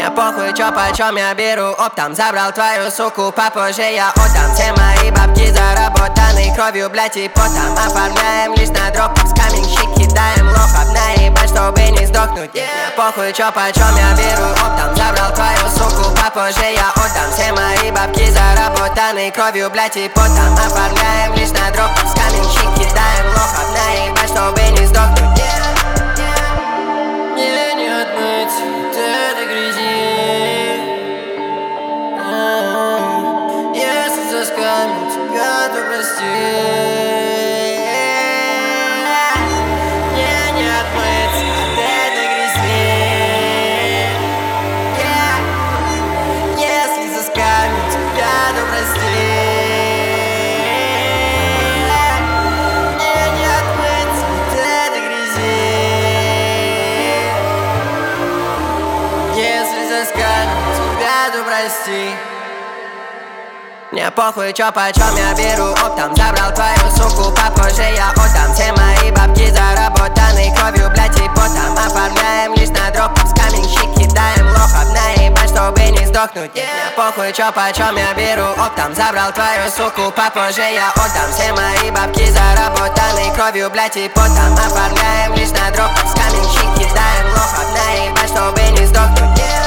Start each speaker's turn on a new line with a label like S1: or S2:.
S1: Мне похуй, чё почем я беру оптом. Забрал твою суку, попозже я отдам. Все мои бабки заработаны кровью, блять, и потом. Оформляем лишь на дропах, с каменщик кидаем лохов. Наебать, чтобы не сдохнуть. Мне похуй, чё почем я беру оптом. Забрал твою суку, попозже я отдам. Все мои бабки заработаны кровью, блять, и потом. Оформляем лишь на дропах, с каменщик кидаем лохов. Наебать, чтобы не сдохнуть.
S2: Мне не отмыть от этой грязи. Если заскамил тебя, то прости. Мне не отмыть от этой грязи. Если заскамил тебя, то прости. Мне не отмыть от этой грязи. Если заскамил тебя, то прости.
S1: Мне похуй, чё почем я беру оптом. Забрал твою суку, попозже я отдам. Все мои бабки заработаны кровью, блять, и потом. Оформляем лишь на дропах, с каменщик кидаем лохов. Наебать, чтобы не сдохнуть. Мне похуй, чё почем я беру оптом. Забрал твою суку, попозже я отдам. Все мои бабки заработаны кровью, блять, и потом. Оформляем лишь на дропах, с каменщик кидаем лохов. Наебать, чтобы не сдохнуть.